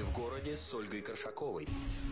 в городе» с Ольгой Коршаковой.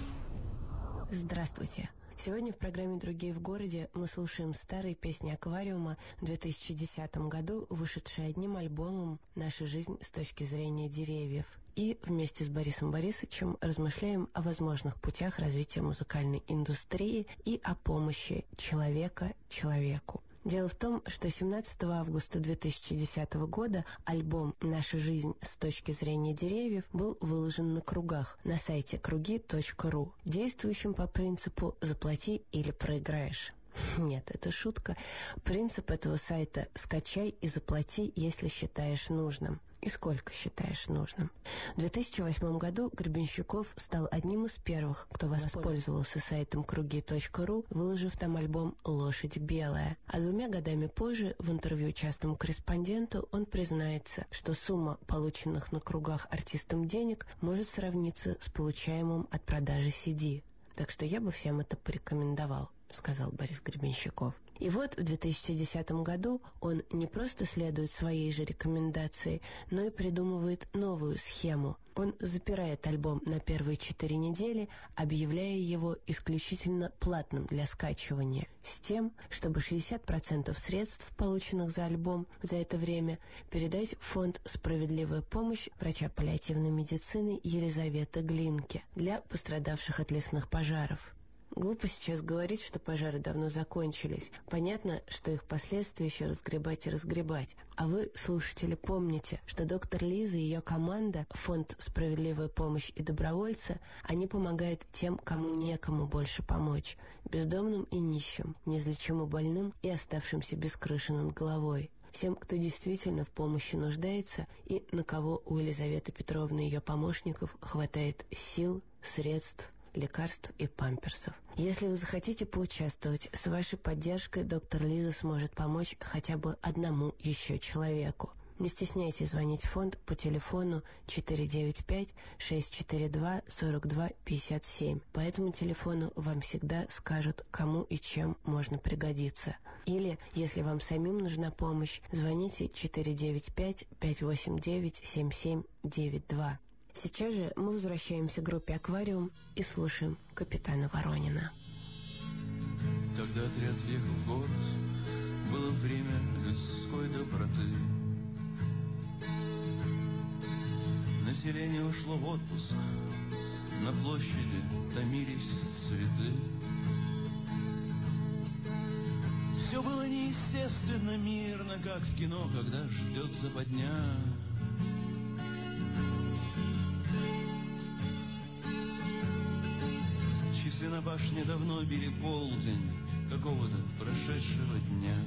Здравствуйте. Сегодня в программе «Другие в городе» мы слушаем старые песни «Аквариума» в 2010 году, вышедшие одним альбомом «Наша жизнь с точки зрения деревьев». И вместе с Борисом Борисовичем размышляем о возможных путях развития музыкальной индустрии и о помощи человека человеку. Дело в том, что 17 августа 2010 года альбом «Наша жизнь с точки зрения деревьев» был выложен на кругах на сайте круги.ру, действующим по принципу «заплати или проиграешь». Нет, это шутка. Принцип этого сайта «скачай и заплати, если считаешь нужным». И сколько считаешь нужным. В 2008 году Гребенщиков стал одним из первых, кто воспользовался сайтом круги.ру, выложив там альбом «Лошадь белая». А 2 годами позже в интервью частному корреспонденту он признается, что сумма полученных на кругах артистам денег может сравниться с получаемым от продажи CD. Так что я бы всем это порекомендовал, сказал Борис Гребенщиков. И вот в 2010 году он не просто следует своей же рекомендации, но и придумывает новую схему. Он запирает альбом на первые 4 недели, объявляя его исключительно платным для скачивания, с тем, чтобы 60% средств, полученных за альбом за это время, передать в фонд «Справедливая помощь» врача паллиативной медицины Елизаветы Глинки для пострадавших от лесных пожаров. Глупо сейчас говорить, что пожары давно закончились. Понятно, что их последствия еще разгребать и разгребать. А вы, слушатели, помните, что доктор Лиза и ее команда, фонд «Справедливая помощь» и добровольцы, они помогают тем, кому некому больше помочь. Бездомным и нищим, неизлечимо больным и оставшимся без крыши над головой. Всем, кто действительно в помощи нуждается и на кого у Елизаветы Петровны и ее помощников хватает сил, средств, лекарств и памперсов. Если вы захотите поучаствовать, с вашей поддержкой доктор Лиза сможет помочь хотя бы одному еще человеку. Не стесняйтесь звонить в фонд по телефону 495-642-42-57. По этому телефону вам всегда скажут, кому и чем можно пригодиться. Или, если вам самим нужна помощь, звоните 495-589-7792. Сейчас же мы возвращаемся к группе «Аквариум» и слушаем «Капитана Воронина». Когда отряд въехал в город, было время людской доброты. Население ушло в отпуск, на площади томились цветы. Все было неестественно мирно, как в кино, когда ждет западня. Часы на башне давно били полдень какого-то прошедшего дня.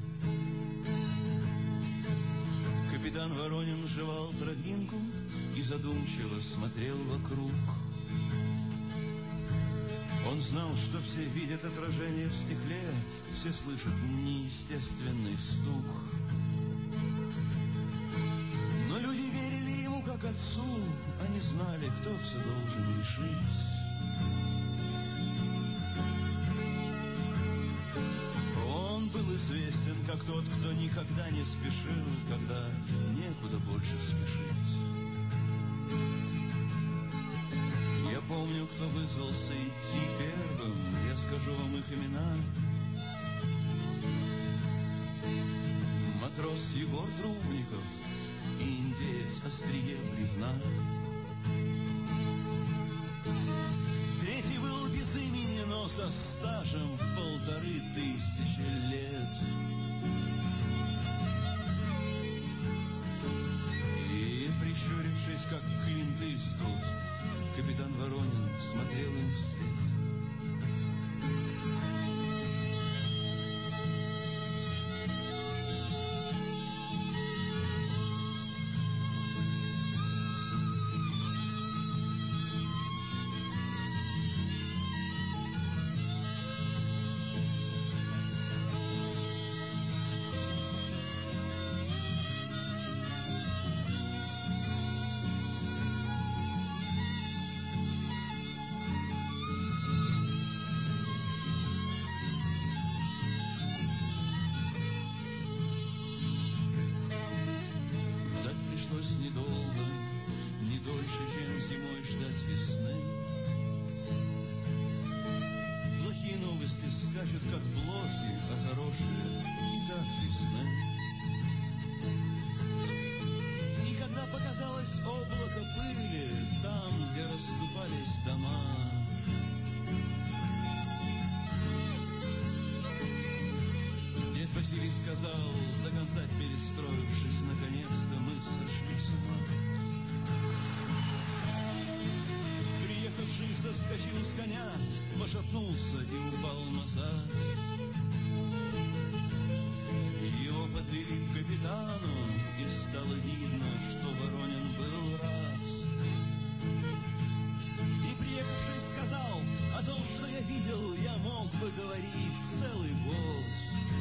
Капитан Воронин жевал травинку и задумчиво смотрел вокруг. Он знал, что все видят отражение в стекле, все слышат неестественный стук. Но люди верили ему как отцу, они знали, кто все должен решить. Он был известен как тот, кто никогда не спешил, когда некуда больше спешить. Я помню, кто вызвался идти первым, я скажу вам их имена. Матрос Егор Трубников и индеец Острие Бревна. Третий был без имени, но со стажем в 1500 лет. И, прищурившись, как Клинт Иствуд, капитан Воронин смотрел им вслед. остались дома. Дед Василий сказал, до конца перестроившись, наконец-то мы сошли с ума. Приехавший соскочил с коня, пошатнулся и упал назад. Его подвели к капитану, и стало видно, что Воронин был рад. И приехавший сказал, о том, что я видел, я мог бы говорить целый год.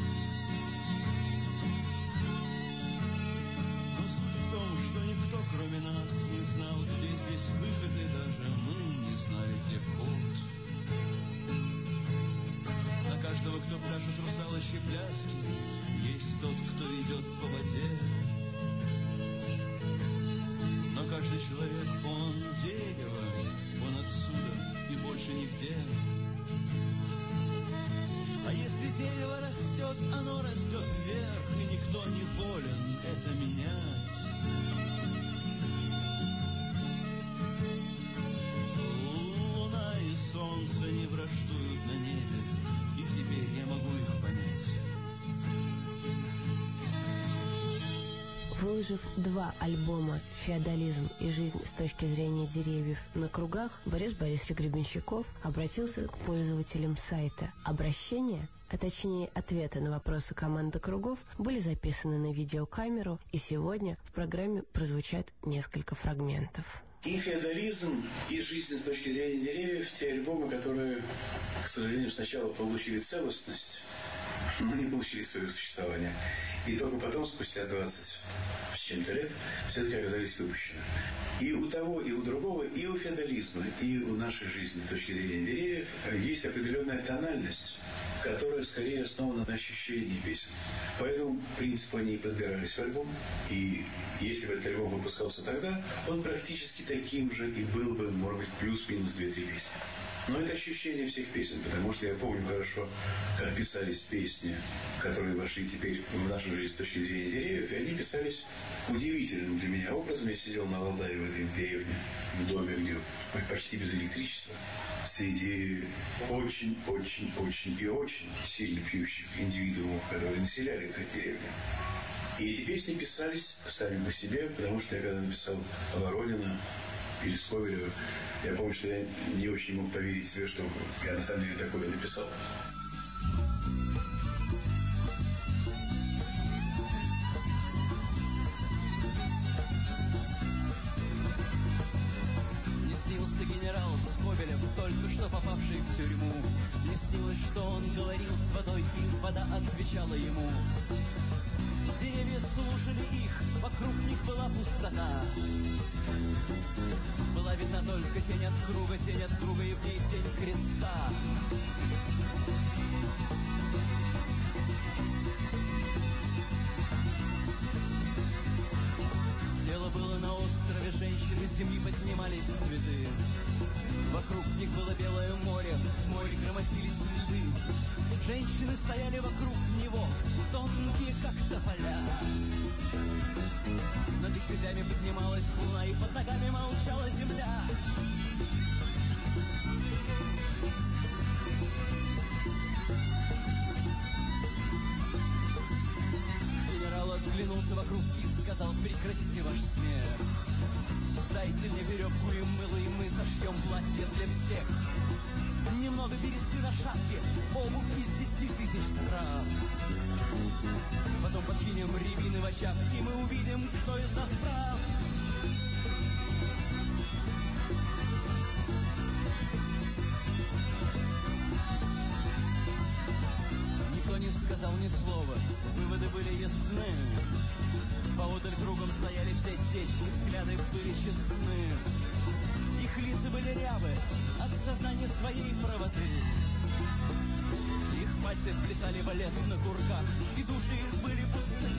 Но суть в том, что никто, кроме нас, не знал, где здесь выход, и даже мы не знали, где вход. На каждого, кто пляшет русалочьи пляски, есть тот, кто идет по воде. Но каждый человек, он дерево, он отсюда и больше нигде. А если дерево растет, оно растет вверх, и никто не волен это менять. Луна и солнце не враждуют на небе, и теперь я могу их понять. Выложив 2 альбома «Феодализм» и «Жизнь с точки зрения деревьев» на кругах, Борис Борисович Гребенщиков обратился к пользователям сайта. Обращения, а точнее ответы на вопросы команды кругов, были записаны на видеокамеру, и сегодня в программе прозвучат несколько фрагментов. И «Феодализм», и «Жизнь с точки зрения деревьев» – те альбомы, которые, к сожалению, сначала получили целостность, но не получили свое существование. И только потом, спустя 20 с чем-то лет, все-таки оказались выпущены. И у того, и у другого, и у «Феодализма», и у нашей жизни с точки зрения деревьев есть определенная тональность, которая скорее основана на ощущении песен. По этому принципу они и подбирались в альбом. И если бы этот альбом выпускался тогда, он практически таким же и был бы, может быть, плюс-минус 2-3 песни. Но это ощущение всех песен, потому что я помню хорошо, как писались песни, которые вошли теперь в нашу жизнь с точки зрения деревьев, и они писались удивительным для меня образом. Я сидел на Валдаре в этой деревне, в доме, где почти без электричества, среди очень-очень-очень и очень сильно пьющих индивидуумов, которые населяли эту деревню. И эти песни писались сами по себе, потому что я когда написал Воронина или Сковелева, я помню, что я не очень мог поверить себе, что я на самом деле такое написал. Мне снился генерал Сковелев, только что попавший в тюрьму. Мне снилось, что он говорил с водой, и вода отвечала ему. Деревья слушали их, вокруг них была пустота. Была видна только тень от круга и в ней тень креста. Тело было на острове, женщины с земли поднимались цветы. Вокруг них было белое море, в море громоздились льды. Женщины стояли вокруг него, тонкие как тополя. Над их ветвями поднималась луна, и под ногами молчала земля. Генерал оглянулся вокруг и сказал: прекратите ваш смех. Дайте мне веревку и мыло, и мы сошьем платье для всех. Немного бересты на шапке, обувь из 10 000 трав. Потом подкинем рябины в очаг, и мы увидим, кто из нас прав. Никто не сказал ни слова, выводы были ясны. Поодаль кругом стояли все течи, взгляды были честны. Их лица были рябы от сознания своей правоты. Их пальцы плясали балет на курках, и души их были пусты.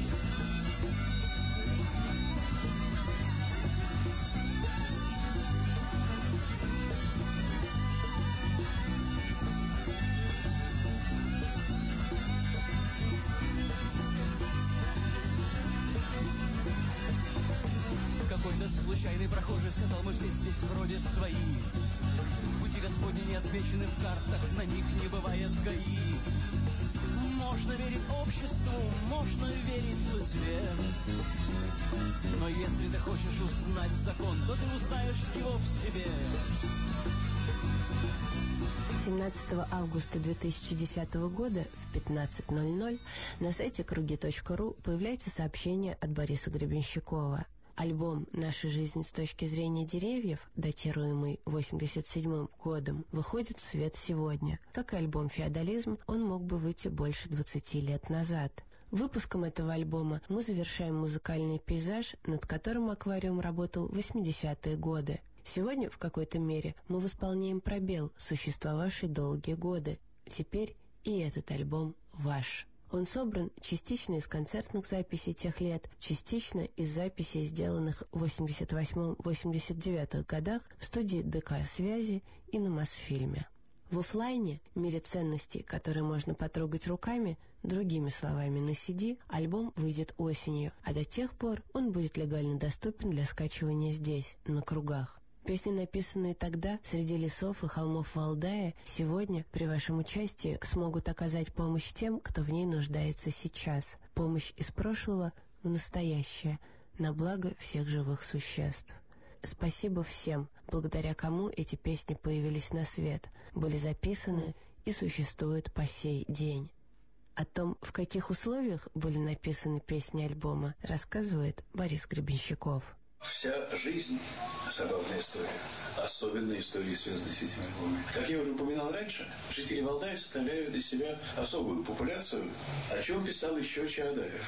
В какой-то Какой-то случайный прохожий сказал, мы все здесь вроде свои. Пути Господни не отмечены в картах, на них не бывает ГАИ. Можно верить обществу, можно верить судьбе. Но если ты хочешь узнать закон, то ты узнаешь его в себе. 17 августа 2010 года в 15:00 на сайте krugi.ru появляется сообщение от Бориса Гребенщикова. Альбом «Наша жизнь с точки зрения деревьев», датируемый 1987 годом, выходит в свет сегодня. Как и альбом «Феодализм», он мог бы выйти больше 20 лет назад. Выпуском этого альбома мы завершаем музыкальный пейзаж, над которым «Аквариум» работал в 80-е годы. Сегодня, в какой-то мере, мы восполняем пробел, существовавший долгие годы. Теперь и этот альбом ваш. Он собран частично из концертных записей тех лет, частично из записей, сделанных в 88-89 годах в студии ДК «Связи» и на Мосфильме. В офлайне, мире ценностей, которые можно потрогать руками, другими словами, на CD, альбом выйдет осенью, а до тех пор он будет легально доступен для скачивания здесь, на Кругах. Песни, написанные тогда среди лесов и холмов Валдая, сегодня при вашем участии смогут оказать помощь тем, кто в ней нуждается сейчас. Помощь из прошлого в настоящее, на благо всех живых существ. Спасибо всем, благодаря кому эти песни появились на свет, были записаны и существуют по сей день. О том, в каких условиях были написаны песни альбома, рассказывает Борис Гребенщиков. Вся жизнь – забавная история. Особенная история, связанная с этими альбомами. Как я уже упоминал раньше, жители Валдая составляют для себя особую популяцию, о чем писал еще Чаадаев.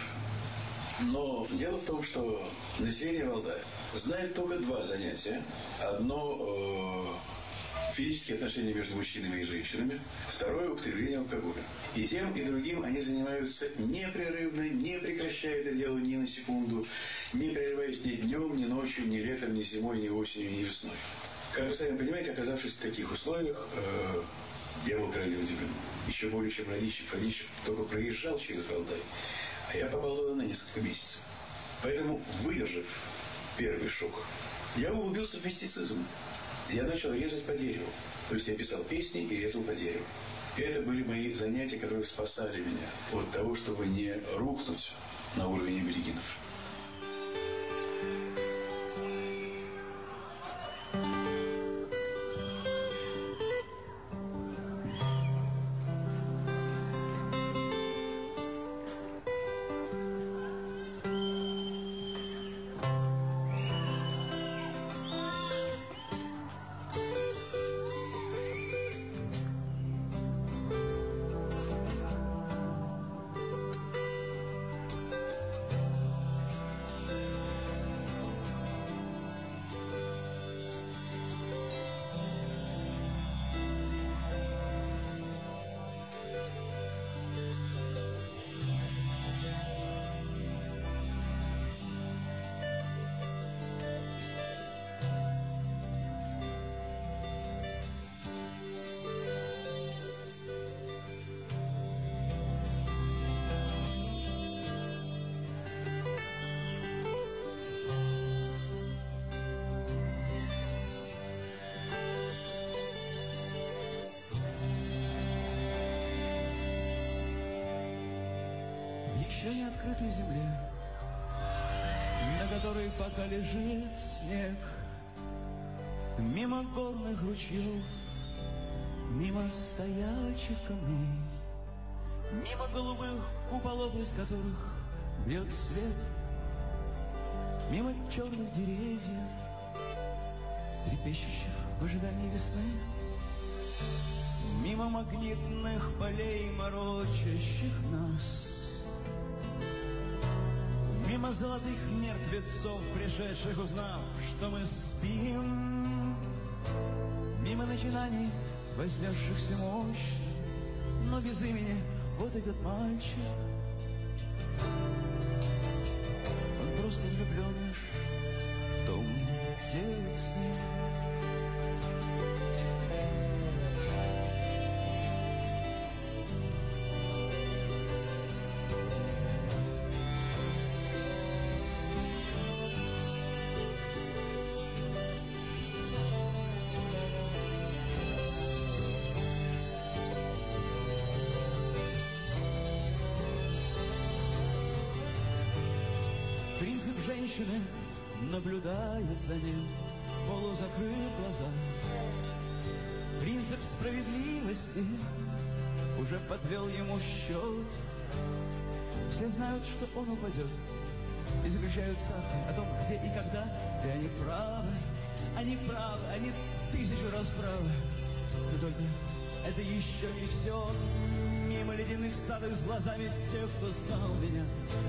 Но дело в том, что население Валдая знает только два занятия. Одно физические отношения между мужчинами и женщинами, второе – употребление алкоголя. И тем, и другим они занимаются непрерывно, не прекращая это дело ни на секунду, не прерываясь ни днем, ни ночью, ни летом, ни зимой, ни осенью, ни весной. Как вы сами понимаете, оказавшись в таких условиях, я был крайне удивлен. Еще более, чем Радищев. Радищев только проезжал через Валдай, а я попал туда на несколько месяцев. Поэтому, выдержав первый шок, я углубился в мистицизм. Я начал резать по дереву. То есть я писал песни и резал по дереву. И это были мои занятия, которые спасали меня от того, чтобы не рухнуть на уровень аборигенов. Еще не открытой земле, на которой пока лежит снег, мимо горных ручьев, мимо стоячих камней, мимо голубых куполов, из которых бьет свет, мимо черных деревьев, трепещущих в ожидании весны, мимо магнитных полей, морочащих нас, мимо золотых мертвецов, пришедших, узнав, что мы спим, мимо начинаний, вознесшихся мощь, но без имени. Вот идет мальчик, он просто влюблен лишь в том детстве. женщины наблюдают за ним, полузакрыв глаза. Принцип справедливости уже подвел ему счет. Все знают, что он упадет, и заключают ставки о том, где и когда. И они правы, они тысячу раз правы. Но только это еще не все. Мимо ледяных статуй с глазами тех, кто знал меня.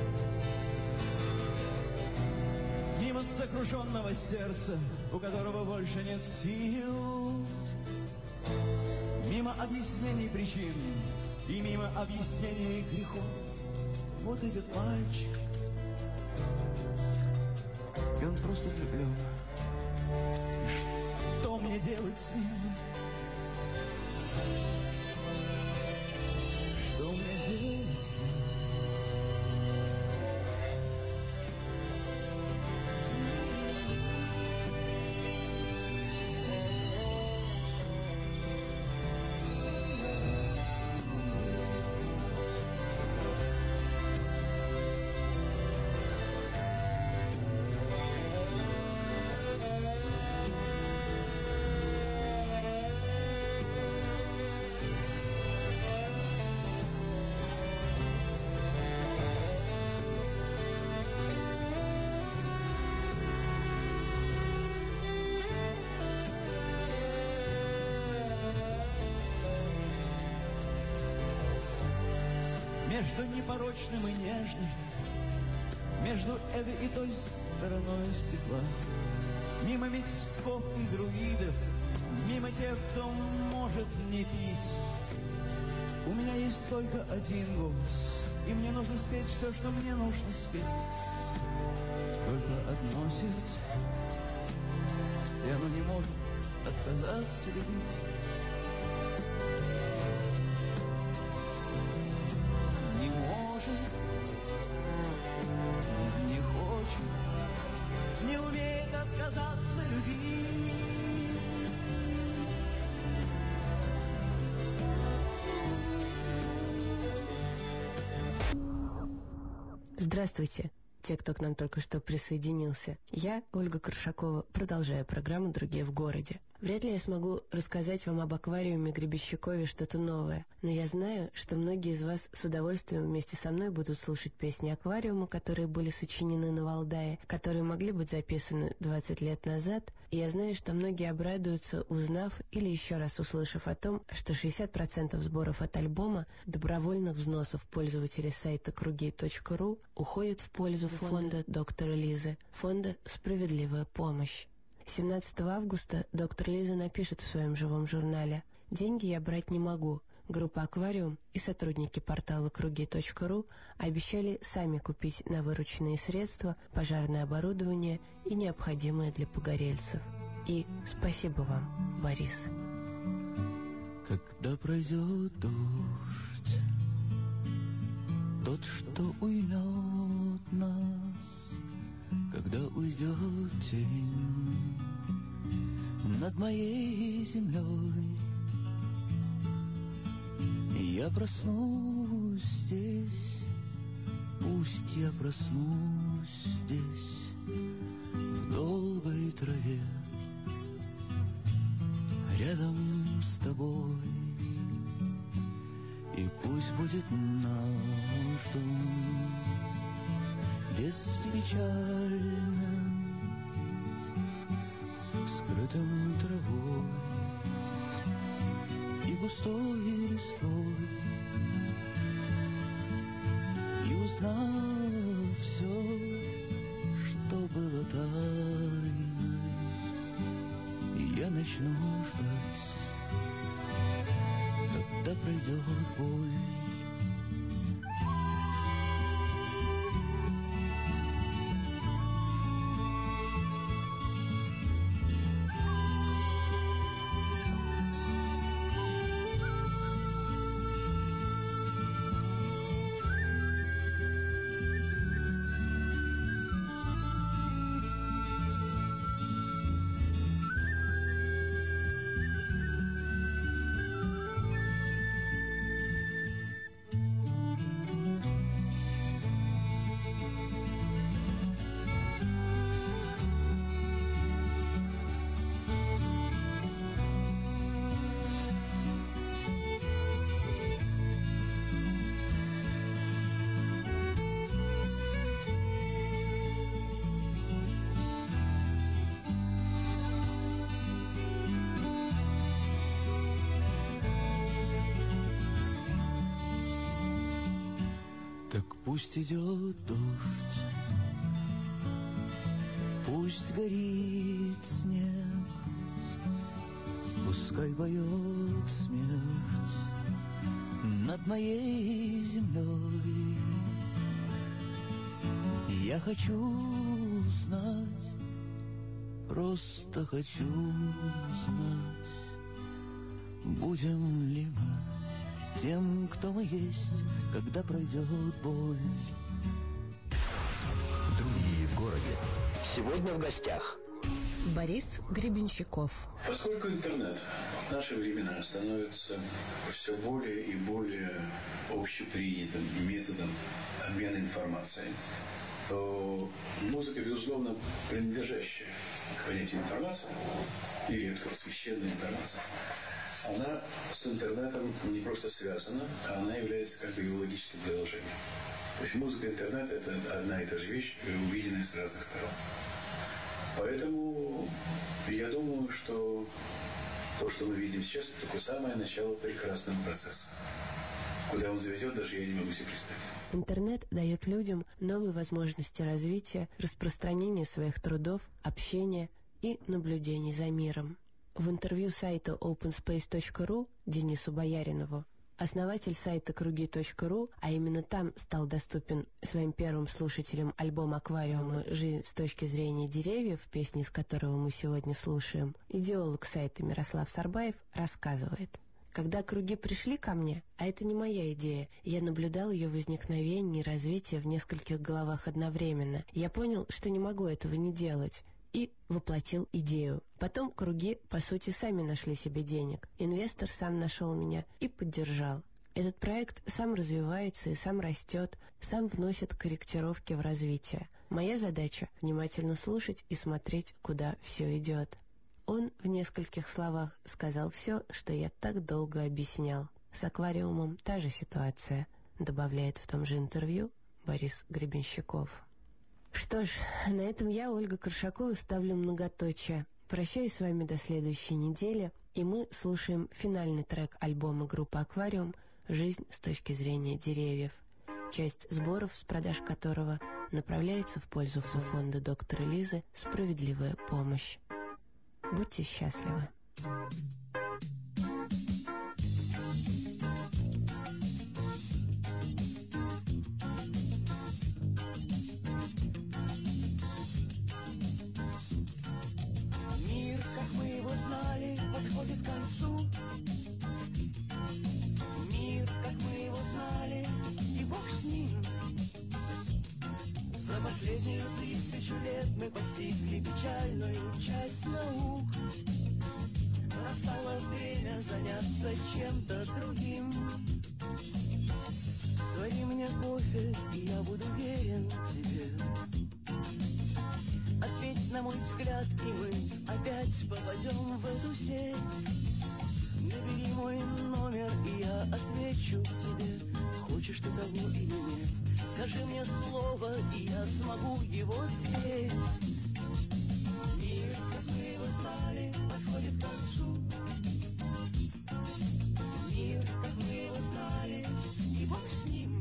Мимо сокрушенного сердца, у которого больше нет сил. Мимо объяснений причин и мимо объяснений грехов. Вот идет мальчик, и он просто влюблен. И что мне делать с ним? Что мне делать с ним? Между непорочным и нежным, между этой и той стороной стекла, мимо мечтов и друидов, мимо тех, кто может не пить. У меня есть только один голос, и мне нужно спеть все, что мне нужно спеть. Только одно сердце, и оно не может отказаться любить. Не хочет, не умеет отказаться любить. Здравствуйте, те, кто к нам только что присоединился. Я, Ольга Коршакова, продолжаю программу «Другие в городе». Вряд ли я смогу рассказать вам об аквариуме Гребенщикове что-то новое, но я знаю, что многие из вас с удовольствием вместе со мной будут слушать песни аквариума, которые были сочинены на Валдае, которые могли быть записаны 20 лет назад, и я знаю, что многие обрадуются, узнав или еще раз услышав о том, что 60% сборов от альбома, добровольных взносов пользователей сайта krugi.ru уходят в пользу фонда доктора Лизы, фонда «Справедливая помощь». 17 августа доктор Лиза напишет в своем живом журнале: «Деньги я брать не могу. Группа «Аквариум» и сотрудники портала krugi.ru обещали сами купить на вырученные средства пожарное оборудование и необходимое для погорельцев. И спасибо вам, Борис». Когда пройдет дождь, тот, что уймет нас, когда уйдет тень над моей землей, я проснусь здесь, пусть я проснусь здесь, в долгой траве, рядом с тобой. И пусть будет наш дом беспечальным, скрытым травой и густой листвой. И узнав все, что было тайной, я начну ждать, когда пройдет боль. Пусть идет дождь, пусть горит снег, пускай поет смерть над моей землей. Я хочу знать, просто хочу знать, будем ли мы тем, кто мы есть, когда пройдет боль. Другие в городе. Сегодня в гостях Борис Гребенщиков. Поскольку интернет в наши времена становится все более и более общепринятым методом обмена информацией, то музыка, безусловно, принадлежащая к понятию информации, или священная информация, она с интернетом не просто связана, а она является как бы его логическим приложением. То есть музыка и интернет – это одна и та же вещь, увиденная с разных сторон. Поэтому я думаю, что то, что мы видим сейчас, это такое самое начало прекрасного процесса. Куда он заведет, даже я не могу себе представить. Интернет дает людям новые возможности развития, распространения своих трудов, общения и наблюдений за миром. В интервью сайта openspace.ru Денису Бояринову, основатель сайта круги.ру, а именно там стал доступен своим первым слушателям альбом «Аквариума. Жизнь с точки зрения деревьев», песни из которого мы сегодня слушаем, идеолог сайта Мирослав Сарбаев рассказывает. Когда круги пришли ко мне, а это не моя идея, я наблюдал ее возникновение и развитие в нескольких головах одновременно. Я понял, что не могу этого не делать, и воплотил идею. Потом круги, по сути, сами нашли себе денег. Инвестор сам нашел меня и поддержал. Этот проект сам развивается и сам растет, сам вносит корректировки в развитие. Моя задача – внимательно слушать и смотреть, куда все идет. Он в нескольких словах сказал все, что я так долго объяснял. С аквариумом та же ситуация, добавляет в том же интервью Борис Гребенщиков. Что ж, на этом я, Ольга Коршакова, ставлю многоточие. Прощаюсь с вами до следующей недели, и мы слушаем финальный трек альбома группы «Аквариум» «Жизнь с точки зрения деревьев», часть сборов, с продаж которого направляется в пользу фонда доктора Лизы «Справедливая помощь». Будьте счастливы. Мир, как мы его знали, подходит к концу. Мир, как мы его знали, и Бог с ним. За последние 1000 лет мы постигли печальную часть наук. Настало время заняться чем-то другим. Свари мне кофе, и я буду верен тебе. Ответь на мой взгляд, и мы опять попадем в эту сеть. Набери мой номер, и я отвечу тебе. Хочешь ты того или нет? Скажи мне слово, и я смогу его петь. Мир, как мы его знали, подходит к концу. Мир, как мы его знали, и Бог с ним.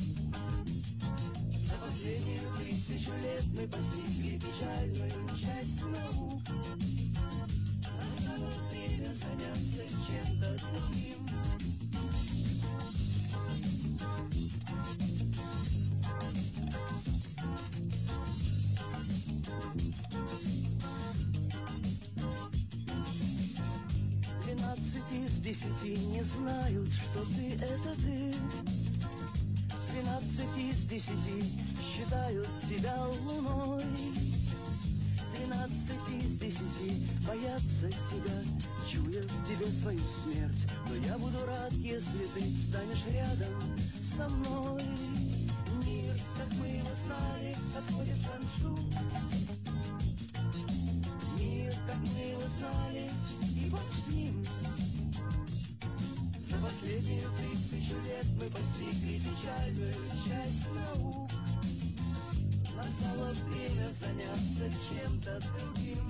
За последние 1000 лет мы постигли печальную часть наук. Настало время заняться чем-то другим. 12 из 10 не знают, что ты — это ты. 13 из 10 считают тебя луной. 13 из 10 боятся тебя, чуя в тебе свою смерть. Но я буду рад, если ты встанешь рядом со мной. Мир, как мы его знали, подходит к концу. Мир, как мы его знали, и Бог с ним. За последние 1000 лет мы постигли печальную часть наук. Настало время заняться чем-то другим.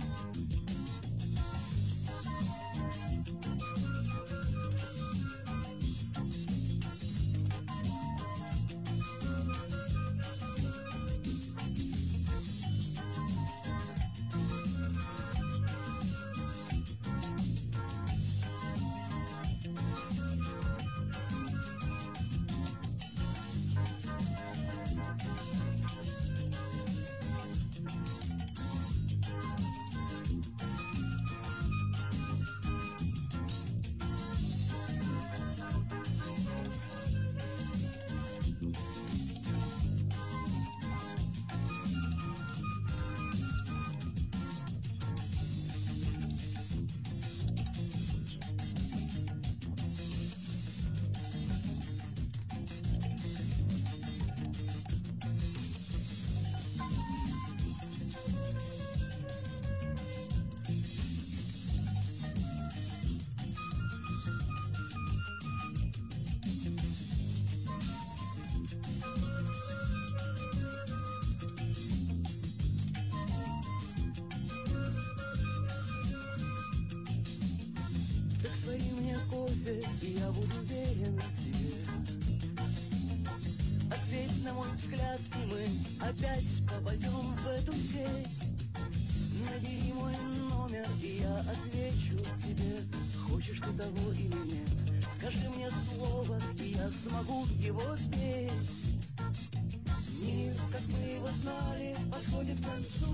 кофе, и я буду верен тебе. Ответь на мой взгляд, и мы опять попадем в эту сеть. Набери мой номер, и я отвечу тебе, хочешь ты того или нет. Скажи мне слово, и я смогу его петь. Мир, как мы его знали, подходит к концу.